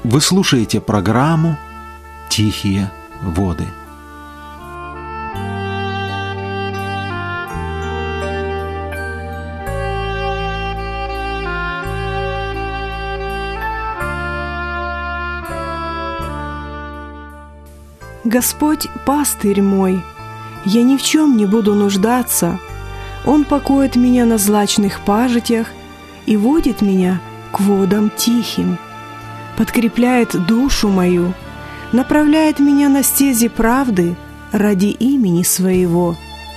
Вы слушаете программу «Тихие воды». Господь – пастырь мой, я ни в чем не буду нуждаться. Он покоит меня на злачных пажитях и водит меня к водам тихим. Подкрепляет душу мою, направляет меня на стези правды ради имени Своего.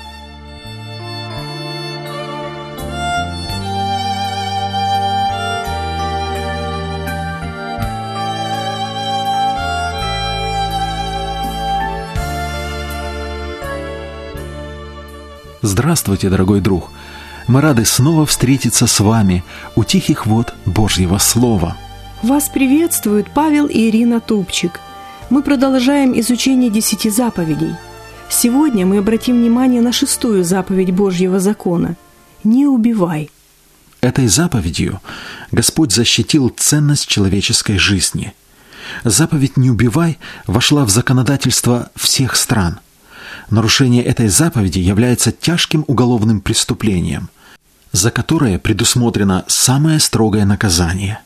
Здравствуйте, дорогой друг! Мы рады снова встретиться с вами у тихих вод Божьего Слова. Вас приветствуют Павел и Ирина Тупчик. Мы продолжаем изучение 10 заповедей. Сегодня мы обратим внимание на 6-ю заповедь Божьего закона – «Не убивай». Этой заповедью Господь защитил ценность человеческой жизни. Заповедь «Не убивай» вошла в законодательство всех стран. Нарушение этой заповеди является тяжким уголовным преступлением, за которое предусмотрено самое строгое наказание.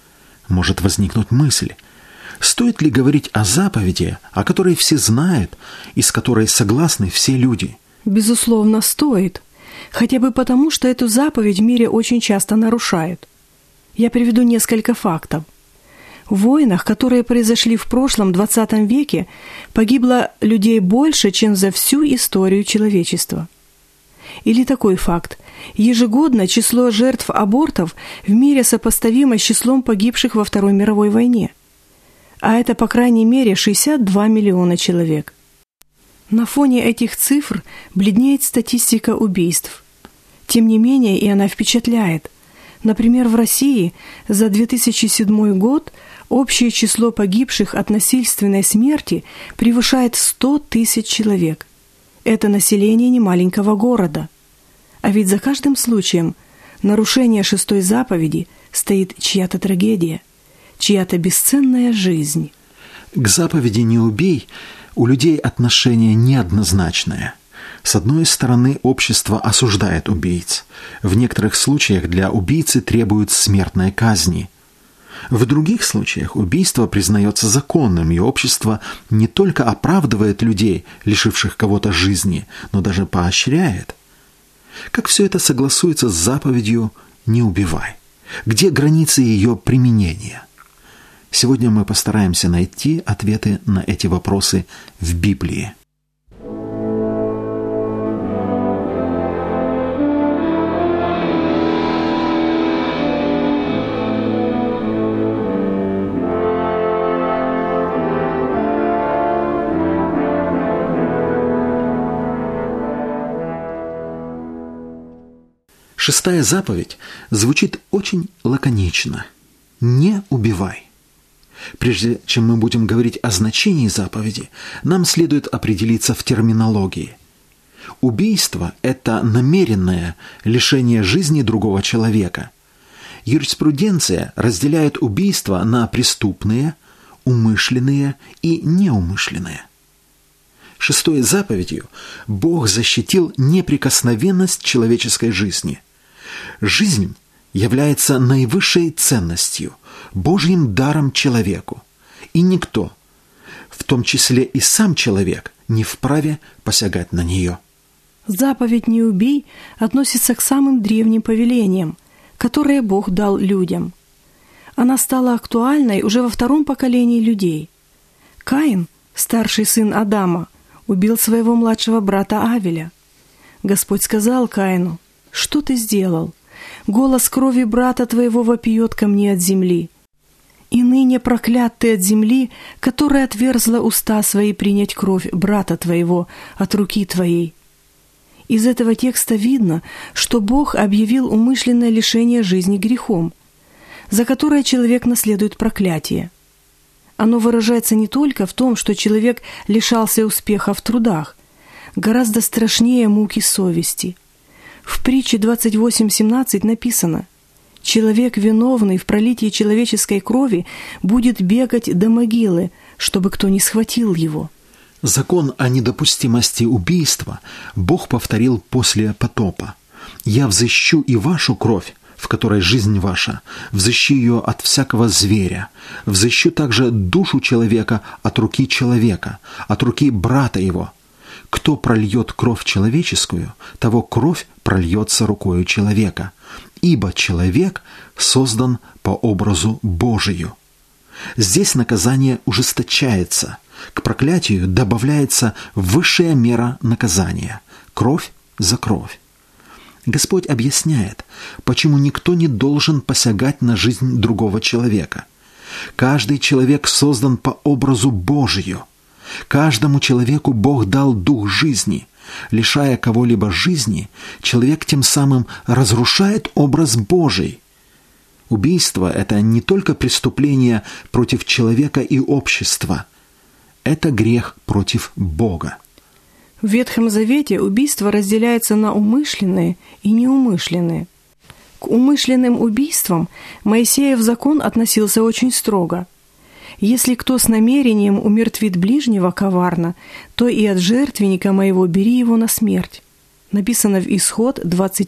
Может возникнуть мысль, стоит ли говорить о заповеди, о которой все знают и с которой согласны все люди? Безусловно, стоит. Хотя бы потому, что эту заповедь в мире очень часто нарушают. Я приведу несколько фактов. В войнах, которые произошли в прошлом 20 веке, погибло людей больше, чем за всю историю человечества. Или такой факт. Ежегодно число жертв абортов в мире сопоставимо с числом погибших во Второй мировой войне. А это, по крайней мере, 62 миллиона человек. На фоне этих цифр бледнеет статистика убийств. Тем не менее, и она впечатляет. Например, в России за 2007 год общее число погибших от насильственной смерти превышает 100 тысяч человек. Это население немаленького города. А ведь за каждым случаем нарушения 6-й заповеди стоит чья-то трагедия, чья-то бесценная жизнь. К заповеди «Не убей» у людей отношение неоднозначное. С одной стороны, общество осуждает убийц. В некоторых случаях для убийцы требуют смертной казни. В других случаях убийство признается законным, и общество не только оправдывает людей, лишивших кого-то жизни, но даже поощряет. Как все это согласуется с заповедью «Не убивай»? Где границы ее применения? Сегодня мы постараемся найти ответы на эти вопросы в Библии. Шестая заповедь звучит очень лаконично. «Не убивай». Прежде чем мы будем говорить о значении заповеди, нам следует определиться в терминологии. Убийство – это намеренное лишение жизни другого человека. Юриспруденция разделяет убийства на преступные, умышленные и неумышленные. Шестой заповедью Бог защитил неприкосновенность человеческой жизни. Жизнь является наивысшей ценностью, Божьим даром человеку, и никто, в том числе и сам человек, не вправе посягать на нее. Заповедь «Не убей» относится к самым древним повелениям, которые Бог дал людям. Она стала актуальной уже во 2-м поколении людей. Каин, старший сын Адама, убил своего младшего брата Авеля. Господь сказал Каину: «Что ты сделал? Голос крови брата твоего вопиет ко мне от земли. И ныне проклят ты от земли, которая отверзла уста свои принять кровь брата твоего от руки твоей». Из этого текста видно, что Бог объявил умышленное лишение жизни грехом, за которое человек наследует проклятие. Оно выражается не только в том, что человек лишался успеха в трудах, гораздо страшнее муки совести. В притче 28:17 написано: человек, виновный в пролитии человеческой крови, будет бегать до могилы, чтобы кто не схватил его. Закон о недопустимости убийства Бог повторил после потопа. «Я взыщу и вашу кровь, в которой жизнь ваша, взыщу ее от всякого зверя, взыщу также душу человека от руки человека, от руки брата его. Кто прольет кровь человеческую, того кровь прольется рукою человека, ибо человек создан по образу Божию». Здесь наказание ужесточается, к проклятию добавляется высшая мера наказания – кровь за кровь. Господь объясняет, почему никто не должен посягать на жизнь другого человека. Каждый человек создан по образу Божию. Каждому человеку Бог дал дух жизни. Лишая кого-либо жизни, человек тем самым разрушает образ Божий. Убийство – это не только преступление против человека и общества. Это грех против Бога. В Ветхом Завете убийство разделяется на умышленные и неумышленные. К умышленным убийствам Моисеев закон относился очень строго. «Если кто с намерением умертвит ближнего коварно, то и от жертвенника моего бери его на смерть». Написано в Исход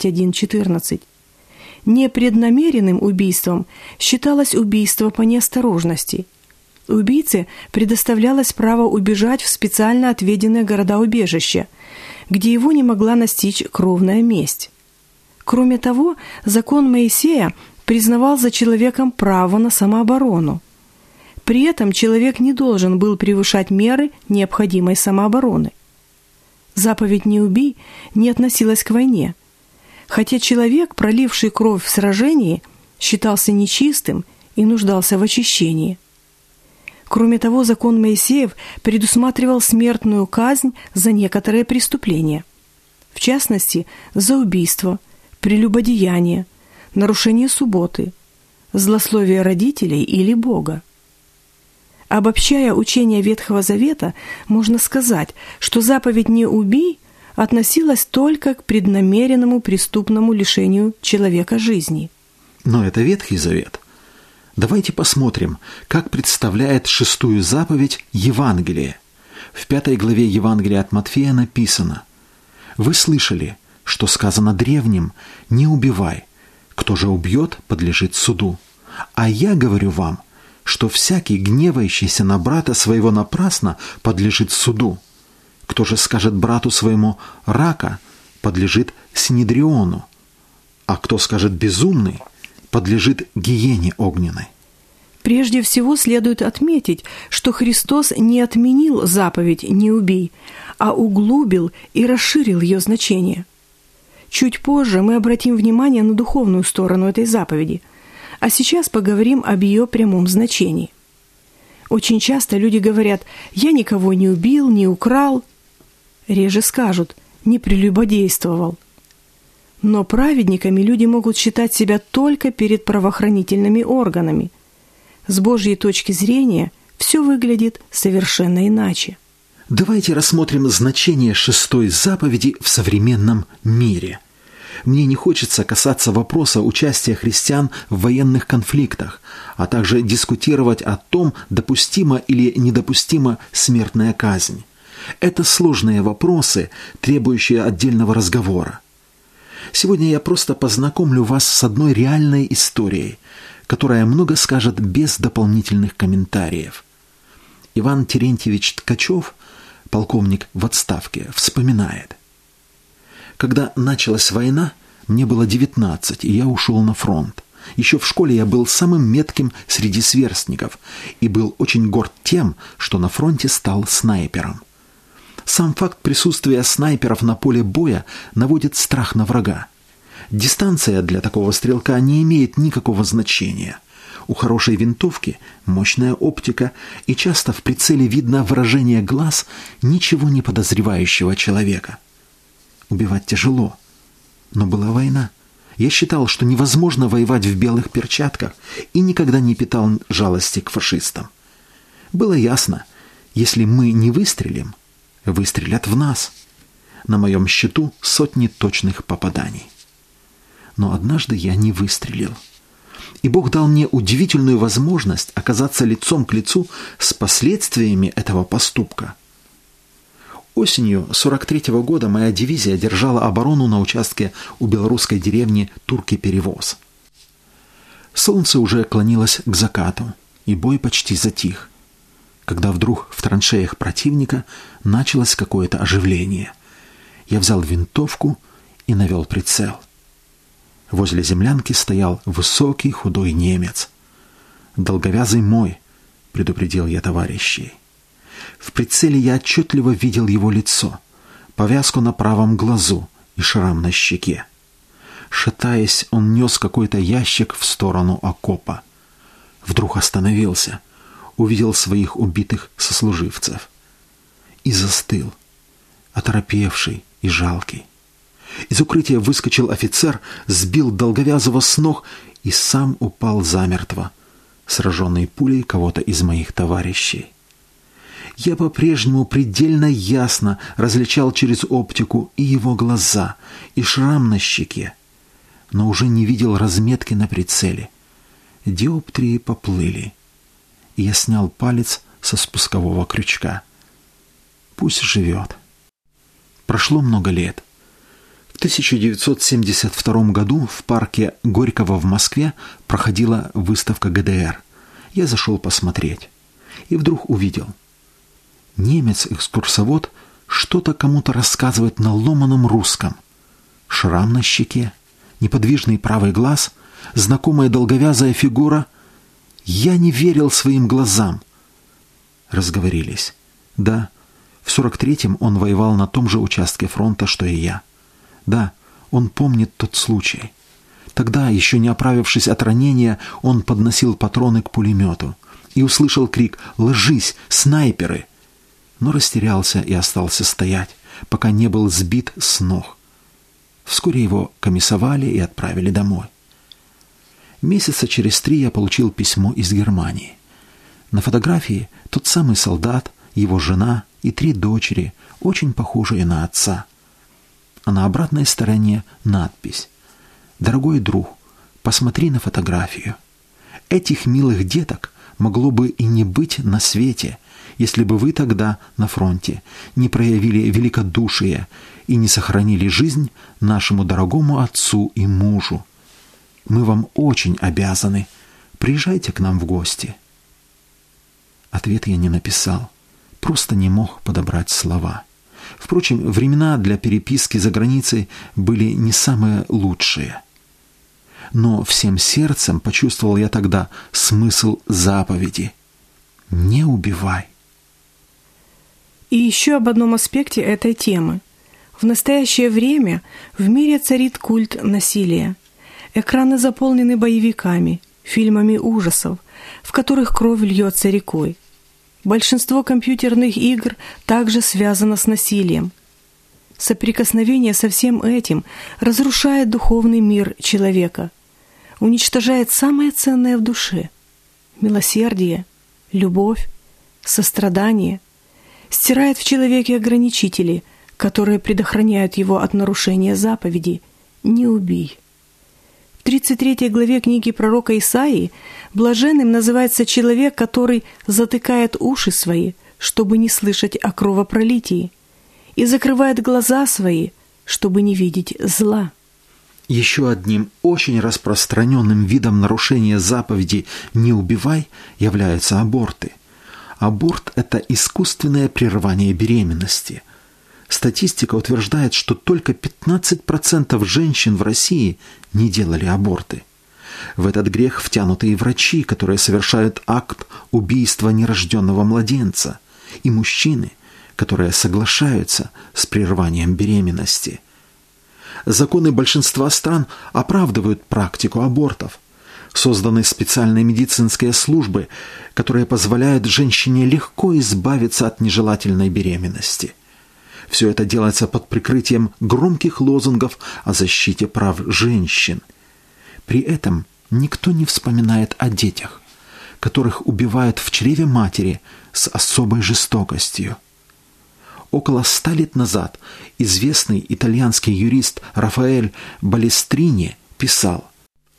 21:14. Непреднамеренным убийством считалось убийство по неосторожности. Убийце предоставлялось право убежать в специально отведенные города-убежища, где его не могла настичь кровная месть. Кроме того, закон Моисея признавал за человеком право на самооборону. При этом человек не должен был превышать меры необходимой самообороны. Заповедь «Не убий» не относилась к войне, хотя человек, проливший кровь в сражении, считался нечистым и нуждался в очищении. Кроме того, закон Моисеев предусматривал смертную казнь за некоторые преступления. В частности, за убийство, прелюбодеяние, нарушение субботы, злословие родителей или Бога. Обобщая учение Ветхого Завета, можно сказать, что заповедь «Не убий» относилась только к преднамеренному преступному лишению человека жизни. Но это Ветхий Завет. Давайте посмотрим, как представляет 6-ю заповедь Евангелие. В 5 главе Евангелия от Матфея написано: «Вы слышали, что сказано древним: не убивай, кто же убьет, подлежит суду. А я говорю вам, что всякий, гневающийся на брата своего напрасно, подлежит суду. Кто же скажет брату своему рака, подлежит синедриону, а кто скажет безумный, подлежит гиене огненной». Прежде всего следует отметить, что Христос не отменил заповедь «Не убий», а углубил и расширил ее значение. Чуть позже мы обратим внимание на духовную сторону этой заповеди, а сейчас поговорим об ее прямом значении. Очень часто люди говорят: «Я никого не убил, не украл». Реже скажут: «Не прелюбодействовал». Но праведниками люди могут считать себя только перед правоохранительными органами. С Божьей точки зрения все выглядит совершенно иначе. Давайте рассмотрим значение 6-й заповеди в современном мире. Мне не хочется касаться вопроса участия христиан в военных конфликтах, а также дискутировать о том, допустима или недопустима смертная казнь. Это сложные вопросы, требующие отдельного разговора. Сегодня я просто познакомлю вас с одной реальной историей, которая много скажет без дополнительных комментариев. Иван Терентьевич Ткачев, полковник в отставке, вспоминает: «Когда началась война, мне было 19, и я ушел на фронт. Еще в школе я был самым метким среди сверстников и был очень горд тем, что на фронте стал снайпером. Сам факт присутствия снайперов на поле боя наводит страх на врага. Дистанция для такого стрелка не имеет никакого значения. У хорошей винтовки мощная оптика, и часто в прицеле видно выражение глаз ничего не подозревающего человека. Убивать тяжело, но была война. Я считал, что невозможно воевать в белых перчатках, и никогда не питал жалости к фашистам. Было ясно, если мы не выстрелим, выстрелят в нас. На моем счету сотни точных попаданий. Но однажды я не выстрелил. И Бог дал мне удивительную возможность оказаться лицом к лицу с последствиями этого поступка. Осенью 43-го года моя дивизия держала оборону на участке у белорусской деревни Турки-Перевоз. Солнце уже клонилось к закату, и бой почти затих, когда вдруг в траншеях противника началось какое-то оживление. Я взял винтовку и навел прицел. Возле землянки стоял высокий худой немец. «Долговязый мой», — предупредил я товарищей. В прицеле я отчетливо видел его лицо, повязку на правом глазу и шрам на щеке. Шатаясь, он нес какой-то ящик в сторону окопа. Вдруг остановился, увидел своих убитых сослуживцев и застыл, оторопевший и жалкий. Из укрытия выскочил офицер, сбил Долговязого с ног и сам упал замертво, сраженный пулей кого-то из моих товарищей. Я по-прежнему предельно ясно различал через оптику и его глаза, и шрам на щеке, но уже не видел разметки на прицеле. Диоптрии поплыли, и я снял палец со спускового крючка. Пусть живет. Прошло много лет. В 1972 году в парке Горького в Москве проходила выставка ГДР. Я зашел посмотреть. И вдруг увидел. Немец-экскурсовод что-то кому-то рассказывает на ломаном русском. Шрам на щеке, неподвижный правый глаз, знакомая долговязая фигура. Я не верил своим глазам. Разговорились. Да, в 43-м он воевал на том же участке фронта, что и я. Да, он помнит тот случай. Тогда, еще не оправившись от ранения, он подносил патроны к пулемету и услышал крик «Ложись, снайперы!», но растерялся и остался стоять, пока не был сбит с ног. Вскоре его комиссовали и отправили домой. Месяца через 3 я получил письмо из Германии. На фотографии тот самый солдат, его жена и 3 дочери, очень похожие на отца. А на обратной стороне надпись: «Дорогой друг, посмотри на фотографию. Этих милых деток могло бы и не быть на свете, если бы вы тогда на фронте не проявили великодушие и не сохранили жизнь нашему дорогому отцу и мужу. Мы вам очень обязаны. Приезжайте к нам в гости». Ответ я не написал, просто не мог подобрать слова. Впрочем, времена для переписки за границей были не самые лучшие. Но всем сердцем почувствовал я тогда смысл заповеди: «Не убивай». И еще об одном аспекте этой темы. В настоящее время в мире царит культ насилия. Экраны заполнены боевиками, фильмами ужасов, в которых кровь льется рекой. Большинство компьютерных игр также связано с насилием. Соприкосновение со всем этим разрушает духовный мир человека, уничтожает самое ценное в душе – милосердие, любовь, сострадание, стирает в человеке ограничители, которые предохраняют его от нарушения заповеди «Не убий». В 33 главе книги пророка Исаии блаженным называется человек, который затыкает уши свои, чтобы не слышать о кровопролитии, и закрывает глаза свои, чтобы не видеть зла. Еще одним очень распространенным видом нарушения заповеди «не убивай» являются аборты. Аборт – это искусственное прерывание беременности. Статистика утверждает, что только 15% женщин в России не делали аборты. В этот грех втянуты и врачи, которые совершают акт убийства нерожденного младенца, и мужчины, которые соглашаются с прерыванием беременности. Законы большинства стран оправдывают практику абортов. Созданы специальные медицинские службы, которые позволяют женщине легко избавиться от нежелательной беременности. Все это делается под прикрытием громких лозунгов о защите прав женщин. При этом никто не вспоминает о детях, которых убивают в чреве матери с особой жестокостью. Около 100 лет назад известный итальянский юрист Рафаэль Балестрини писал: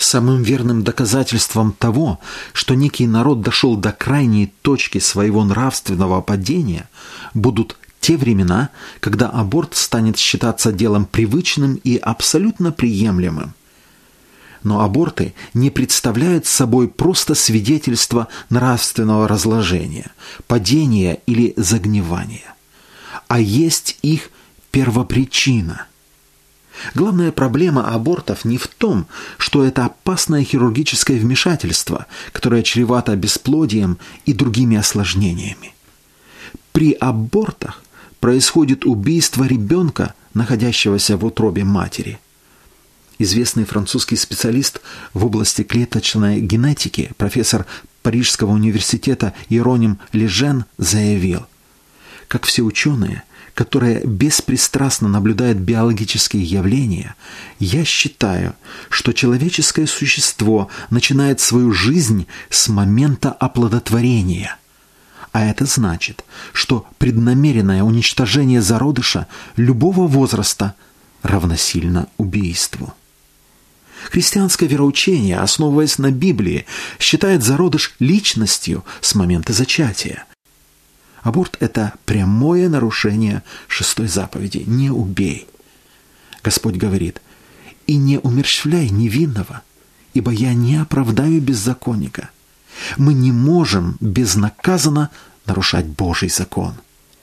Самым верным доказательством того, что некий народ дошел до крайней точки своего нравственного падения, будут те времена, когда аборт станет считаться делом привычным и абсолютно приемлемым. Но аборты не представляют собой просто свидетельство нравственного разложения, падения или загнивания, а есть их первопричина. Главная проблема абортов не в том, что это опасное хирургическое вмешательство, которое чревато бесплодием и другими осложнениями. При абортах происходит убийство ребенка, находящегося в утробе матери. Известный французский специалист в области клеточной генетики, профессор Парижского университета Иероним Лежен заявил: как все ученые, которые беспристрастно наблюдают биологические явления, я считаю, что человеческое существо начинает свою жизнь с момента оплодотворения. А это значит, что преднамеренное уничтожение зародыша любого возраста равносильно убийству. Христианское вероучение, основываясь на Библии, считает зародыш личностью с момента зачатия. Аборт – это прямое нарушение 6-й заповеди «Не убей». Господь говорит: «И не умерщвляй невинного, ибо я не оправдаю беззаконника». Мы не можем безнаказанно нарушать Божий закон.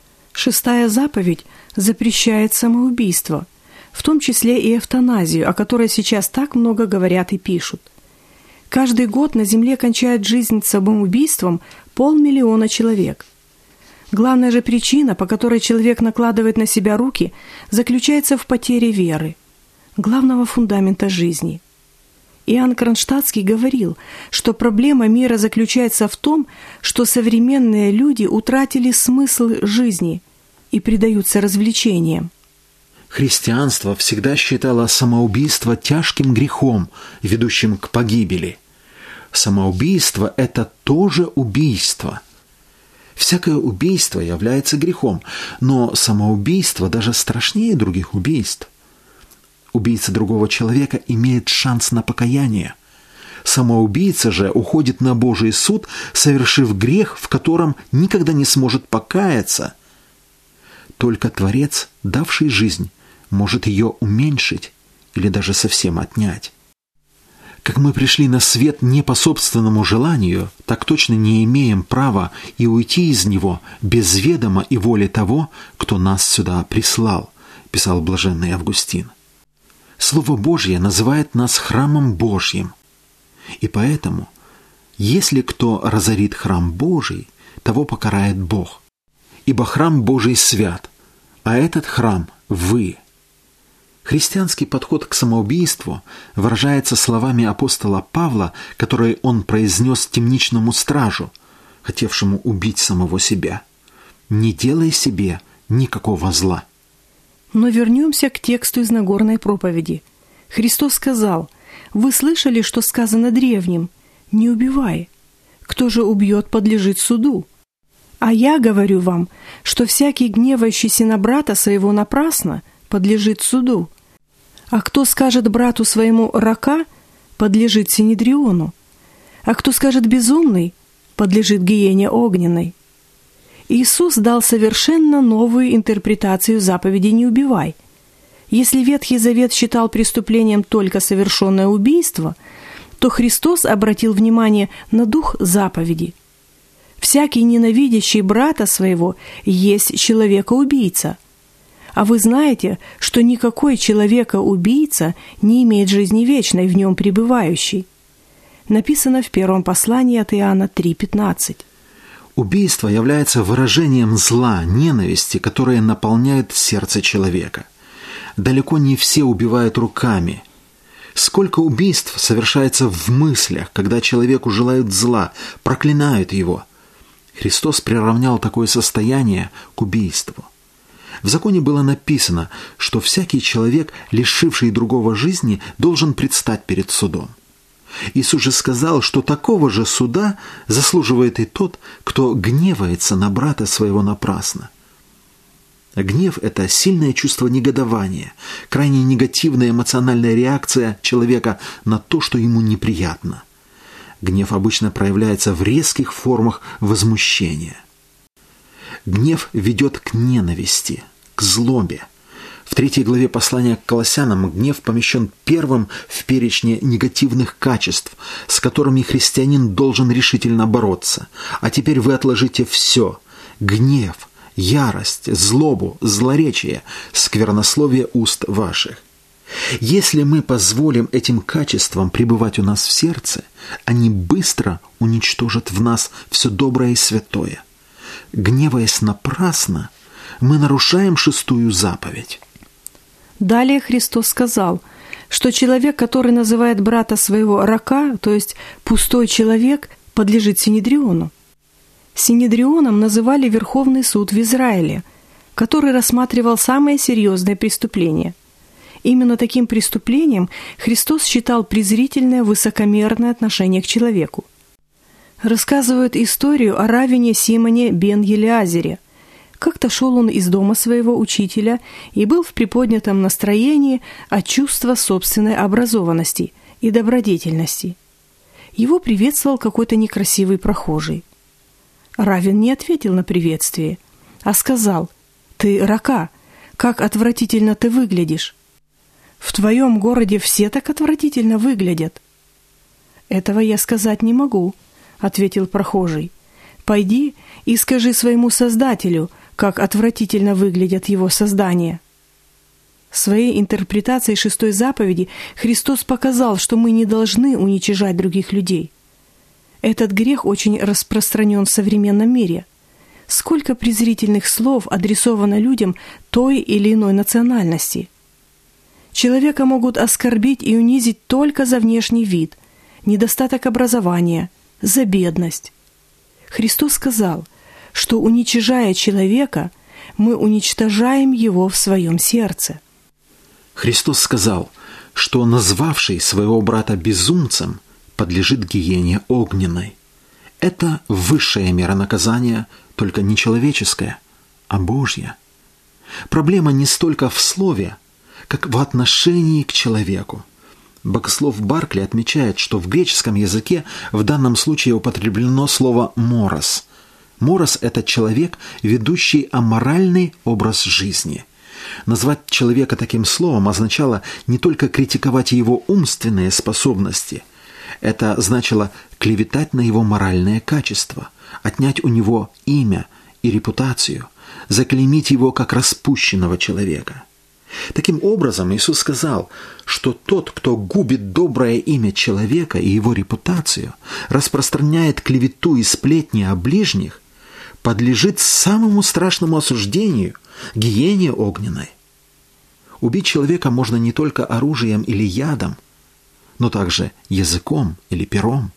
6-я заповедь запрещает самоубийство, в том числе и эвтаназию, о которой сейчас так много говорят и пишут. Каждый год на Земле кончает жизнь самоубийством 500 000 человек. Главная же причина, по которой человек накладывает на себя руки, заключается в потере веры, главного фундамента жизни. Иоанн Кронштадтский говорил, что проблема мира заключается в том, что современные люди утратили смысл жизни и предаются развлечениям. Христианство всегда считало самоубийство тяжким грехом, ведущим к погибели. Самоубийство – это тоже убийство. Всякое убийство является грехом, но самоубийство даже страшнее других убийств. Убийца другого человека имеет шанс на покаяние. Самоубийца же уходит на Божий суд, совершив грех, в котором никогда не сможет покаяться. Только Творец, давший жизнь, может ее уменьшить или даже совсем отнять. Как мы пришли на свет не по собственному желанию, так точно не имеем права и уйти из него без ведома и воли того, кто нас сюда прислал, писал блаженный Августин. Слово Божье называет нас храмом Божьим. И поэтому, если кто разорит храм Божий, того покарает Бог. Ибо храм Божий свят, а этот храм – вы. Христианский подход к самоубийству выражается словами апостола Павла, которые он произнес темничному стражу, хотевшему убить самого себя: «Не делай себе никакого зла». Но вернемся к тексту из Нагорной проповеди. Христос сказал: «Вы слышали, что сказано древним: не убивай. Кто же убьет, подлежит суду. А я говорю вам, что всякий, гневающийся на брата своего напрасно, подлежит суду. А кто скажет брату своему рака, подлежит синедриону. А кто скажет безумный, подлежит гиене огненной». Иисус дал совершенно новую интерпретацию заповеди «не убивай». Если Ветхий Завет считал преступлением только совершенное убийство, то Христос обратил внимание на дух заповеди. «Всякий, ненавидящий брата своего, есть человека-убийца. А вы знаете, что никакой человека-убийца не имеет жизни вечной в нем пребывающей». Написано в первом послании от Иоанна 3:15. Убийство является выражением зла, ненависти, которые наполняют сердце человека. Далеко не все убивают руками. Сколько убийств совершается в мыслях, когда человеку желают зла, проклинают его. Христос приравнял такое состояние к убийству. В законе было написано, что всякий человек, лишивший другого жизни, должен предстать перед судом. Иисус же сказал, что такого же суда заслуживает и тот, кто гневается на брата своего напрасно. Гнев – это сильное чувство негодования, крайне негативная эмоциональная реакция человека на то, что ему неприятно. Гнев обычно проявляется в резких формах возмущения. Гнев ведет к ненависти, к злобе. В 3 главе послания к Колоссянам гнев помещен первым в перечне негативных качеств, с которыми христианин должен решительно бороться. А теперь вы отложите все – гнев, ярость, злобу, злоречие, сквернословие уст ваших. Если мы позволим этим качествам пребывать у нас в сердце, они быстро уничтожат в нас все доброе и святое. Гневаясь напрасно, мы нарушаем 6-ю заповедь. Далее Христос сказал, что человек, который называет брата своего рака, то есть пустой человек, подлежит Синедриону. Синедрионом называли Верховный суд в Израиле, который рассматривал самые серьезные преступления. Именно таким преступлением Христос считал презрительное высокомерное отношение к человеку. Рассказывают историю о раввине Симоне бен Елиазере. Как-то шел он из дома своего учителя и был в приподнятом настроении от чувства собственной образованности и добродетельности. Его приветствовал какой-то некрасивый прохожий. Раввин не ответил на приветствие, а сказал: «Ты рака, как отвратительно ты выглядишь! В твоем городе все так отвратительно выглядят». «Этого я сказать не могу», — ответил прохожий. «Пойди и скажи своему Создателю, как отвратительно выглядят его создания». Своей интерпретацией 6-й заповеди Христос показал, что мы не должны уничижать других людей. Этот грех очень распространен в современном мире. Сколько презрительных слов адресовано людям той или иной национальности. Человека могут оскорбить и унизить только за внешний вид, недостаток образования, за бедность. Христос сказал, что, уничижая человека, мы уничтожаем его в своем сердце. Христос сказал, что назвавший своего брата безумцем подлежит гиене огненной. Это высшая мера наказания, только не человеческая, а Божья. Проблема не столько в слове, как в отношении к человеку. Богослов Баркли отмечает, что в греческом языке в данном случае употреблено слово «морос». Морос – это человек, ведущий аморальный образ жизни. Назвать человека таким словом означало не только критиковать его умственные способности. Это значило клеветать на его моральные качества, отнять у него имя и репутацию, заклеймить его как распущенного человека. Таким образом, Иисус сказал, что тот, кто губит доброе имя человека и его репутацию, распространяет клевету и сплетни о ближних, подлежит самому страшному осуждению – гиене огненной. Убить человека можно не только оружием или ядом, но также языком или пером.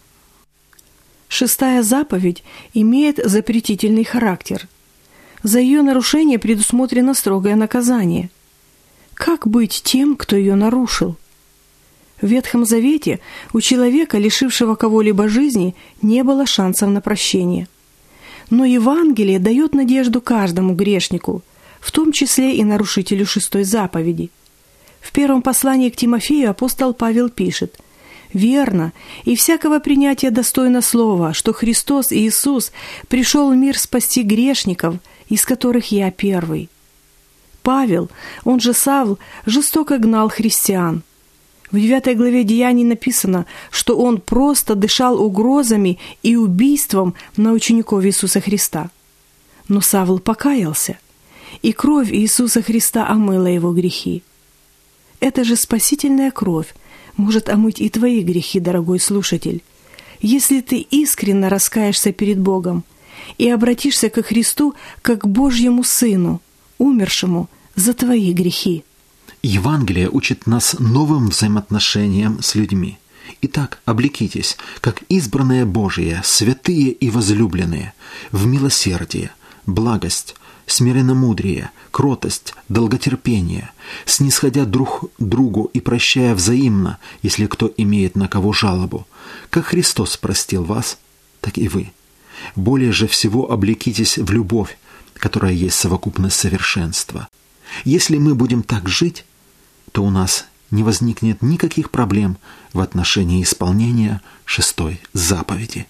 6-я заповедь имеет запретительный характер. За ее нарушение предусмотрено строгое наказание. Как быть тем, кто ее нарушил? В Ветхом Завете у человека, лишившего кого-либо жизни, не было шансов на прощение. Но Евангелие дает надежду каждому грешнику, в том числе и нарушителю 6-й заповеди. В первом послании к Тимофею апостол Павел пишет: «Верно, и всякого принятия достойно слова, что Христос Иисус пришел в мир спасти грешников, из которых я первый». Павел, он же Савл, жестоко гнал христиан. В 9 главе Деяний написано, что он просто дышал угрозами и убийством на учеников Иисуса Христа. Но Савл покаялся, и кровь Иисуса Христа омыла его грехи. Эта же спасительная кровь может омыть и твои грехи, дорогой слушатель, если ты искренне раскаешься перед Богом и обратишься ко Христу как к Божьему Сыну, умершему за твои грехи. Евангелие учит нас новым взаимоотношениям с людьми. Итак, облекитесь, как избранные Божие, святые и возлюбленные, в милосердие, благость, смиренномудрие, кротость, долготерпение, снисходя друг другу и прощая взаимно, если кто имеет на кого жалобу. Как Христос простил вас, так и вы. Более же всего облекитесь в любовь, которая есть совокупность совершенства. Если мы будем так жить, то у нас не возникнет никаких проблем в отношении исполнения 6-й заповеди.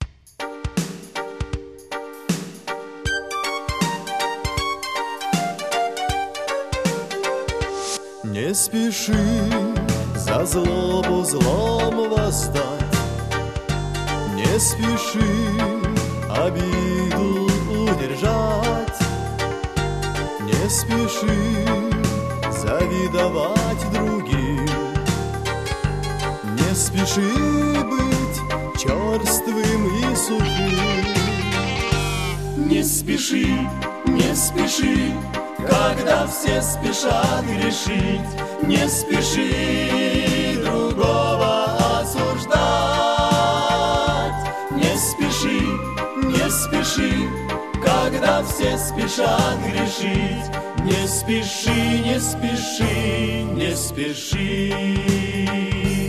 Не спеши за злобу злом воздать, не спеши обиду удержать, не спеши завидовать другим, не спеши быть черствым и сухим. Не спеши, не спеши, когда все спешат грешить, не спеши другого осуждать. Не спеши, не спеши, когда все спешат грешить, не спеши, не спеши, не спеши.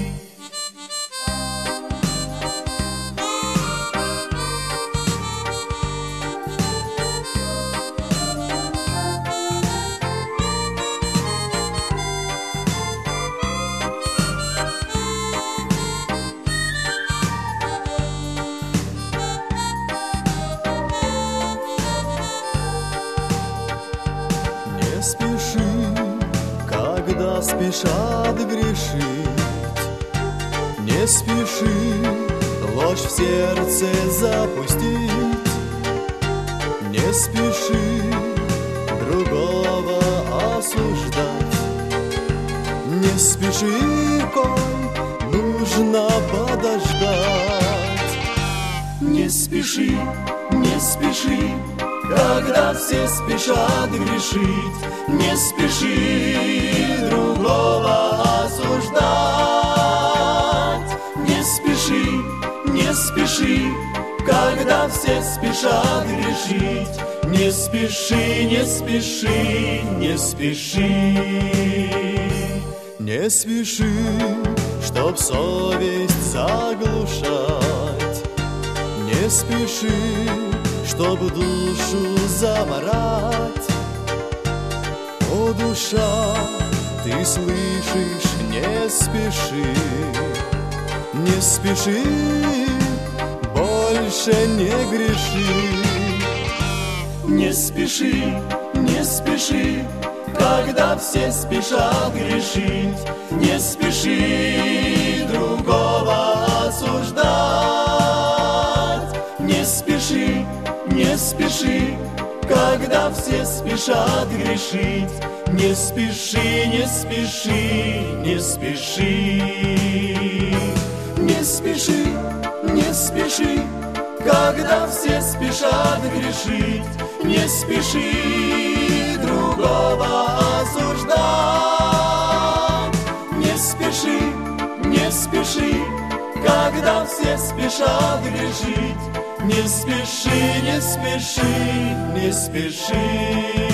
Не спеши, когда спешат грешить, не спеши ложь в сердце запустить, не спеши другого осуждать, не спеши, коль нужно подождать. Не спеши, не спеши, когда все спешат грешить, не спеши другого осуждать. Не спеши, не спеши, когда все спешат грешить, не спеши, не спеши, не спеши. Не спеши, чтоб совесть заглушать, не спеши, чтоб душу заморать. О, душа, ты слышишь, не спеши, не спеши, больше не греши. Не спеши, не спеши, когда все спешат грешить, не спеши другого осуждать. Не спеши, не спеши, когда все спешат грешить, не спеши, не спеши, не спеши. Не спеши, не спеши, когда все спешат грешить, не спеши другого осуждать. Не спеши, не спеши, когда все спешат грешить, не спеши, не спеши, не спеши.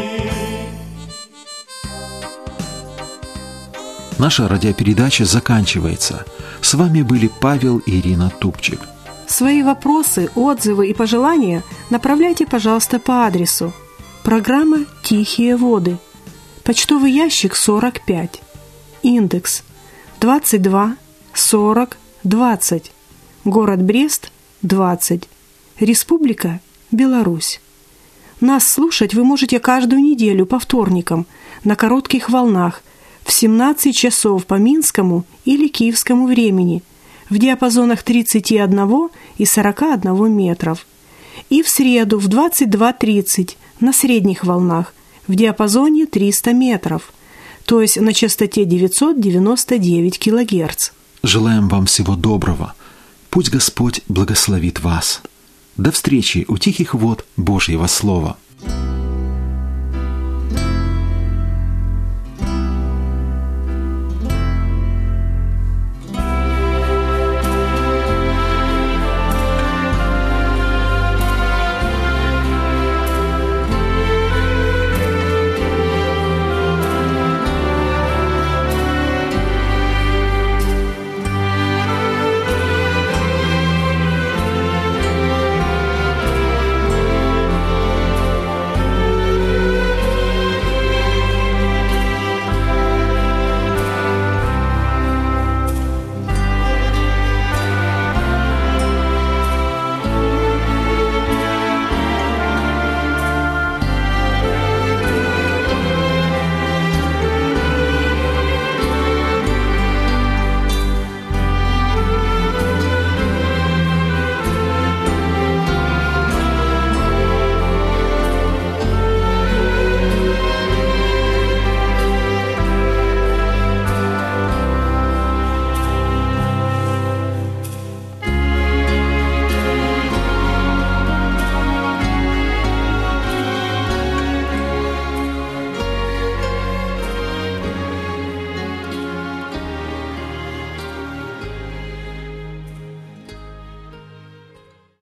Наша радиопередача заканчивается. С вами были Павел и Ирина Тупчик. Свои вопросы, отзывы и пожелания направляйте, пожалуйста, по адресу: программа «Тихие воды», почтовый ящик 45, индекс 22 40 20, город Брест 20, Республика Беларусь. Нас слушать вы можете каждую неделю по вторникам на коротких волнах в 17 часов по минскому или киевскому времени в диапазонах 31 и 41 метров, и в среду в 22:30 на средних волнах в диапазоне 300 метров, то есть на частоте 999 килогерц. Желаем вам всего доброго. Пусть Господь благословит вас. До встречи у тихих вод Божьего Слова.